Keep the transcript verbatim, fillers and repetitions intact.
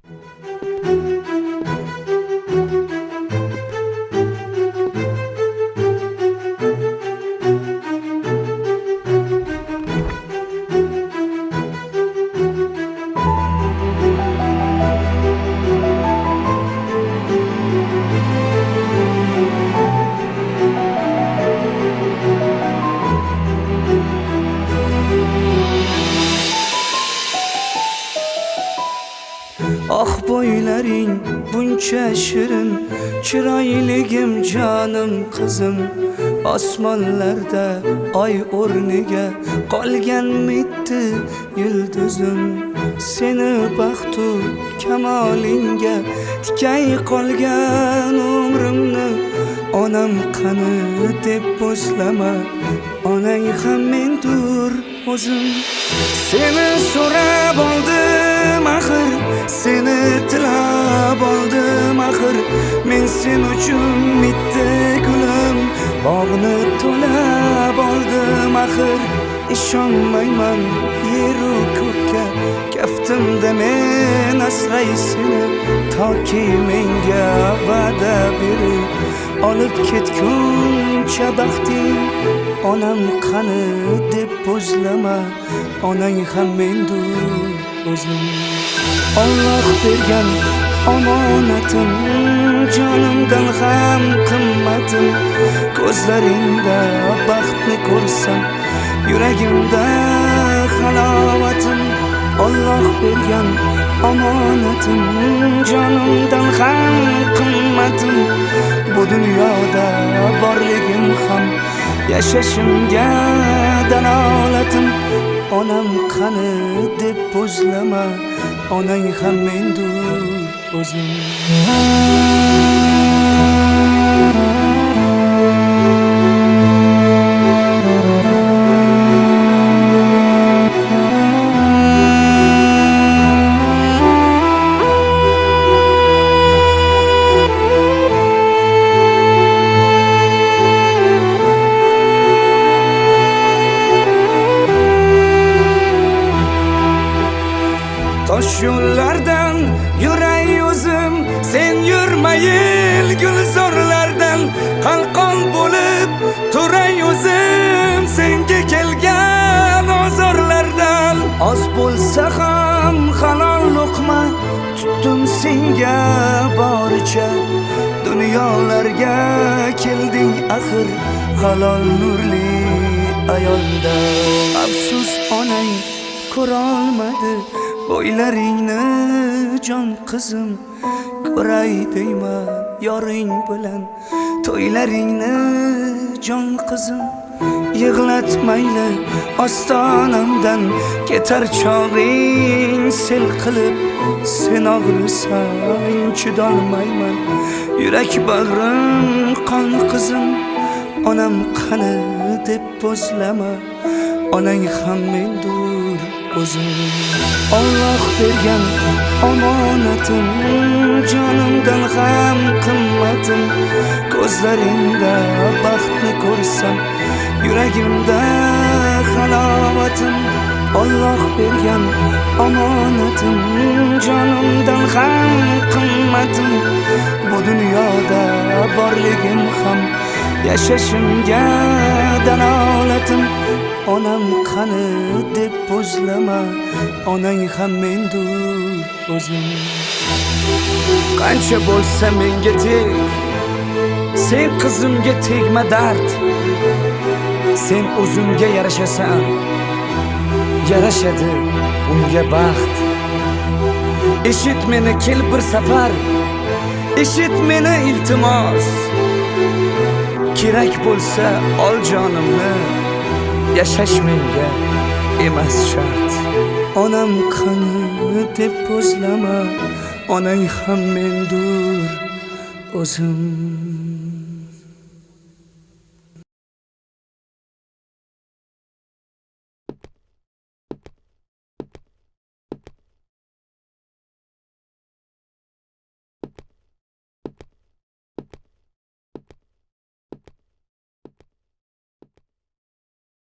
Ah boylaring buncha shirin, chiroyligim jonim qizim. Osmonlarda oy o'rniga qolgan mitti yulduzim. Seni baxtu kamolingga tikay qolgan umrimni onam qani deb bo'zlama, onang ham mendur o'zim. Seni so'rab oldim axir, seni tilab oldim axir. Men sen uchun mitti gulim, bog'ni to'lab oldim axir. Ishonmayman yeru ko'kka, kaftimda men asray seni, toki menga va'da berib olib ketguncha baxting. Onam qani deb bo'zlama, onang ham mendur o'zim. Alloh bergan omonatim, jonimdan ham qimmatim. Ko'zlaringda baxtni ko'rsam, yuragimda halovatim. Alloh bergan omonatim, jonimdan ham qimmatim. Bu dunyoda borligim ham yashashimga dalolatim. Onam qani deb bo'zlama, onang ham mendur o'zim. Tosh yo'llardan yuray o'zim, sen yurmayil gulzorlardan. Qalqon bo'lib turay o'zim, senga kelgan ozorlardan. Oz bo'lsa ham halol luqma tutdim senga boricha. Dunyolarga kelding axir, halol nurli ayolda. Afsus onang ko'rolmadi bo'ylaringni jon qizim. Ko'ray deyman yoring bilan to'ylaringni jon qizim. Yig'latmayli ostonamdan ketar chog'ing sel qilib. Sen og'risang chidolmayman, yurak bag'rim qon qizim. Onam qani deb bo'zlama, onang ham mendur o'zim. Alloh bergan omonatim, jonimdan ham qimmatim. Ko'zlaringda baxtni ko'rsam, yuragimda halovatim. Alloh bergan omonatim, jonimdan ham qimmatim. Bu dunyoda borligim ham yashashimga dalolatim. Onam qani deb bo'zlama, onang ham mendur o'zim. Qancha bo'lsa menga teg, sen qizimga tegma dard. Sen o'zimga yarashasan, yarashadi unga baxt. Eshit meni kel bir safar, eshit meni iltimos. Kerak bo'lsa ol jonimni, yashash menga emas shart. Onam qani deb bo'zlama, onang ham mendur o'zim.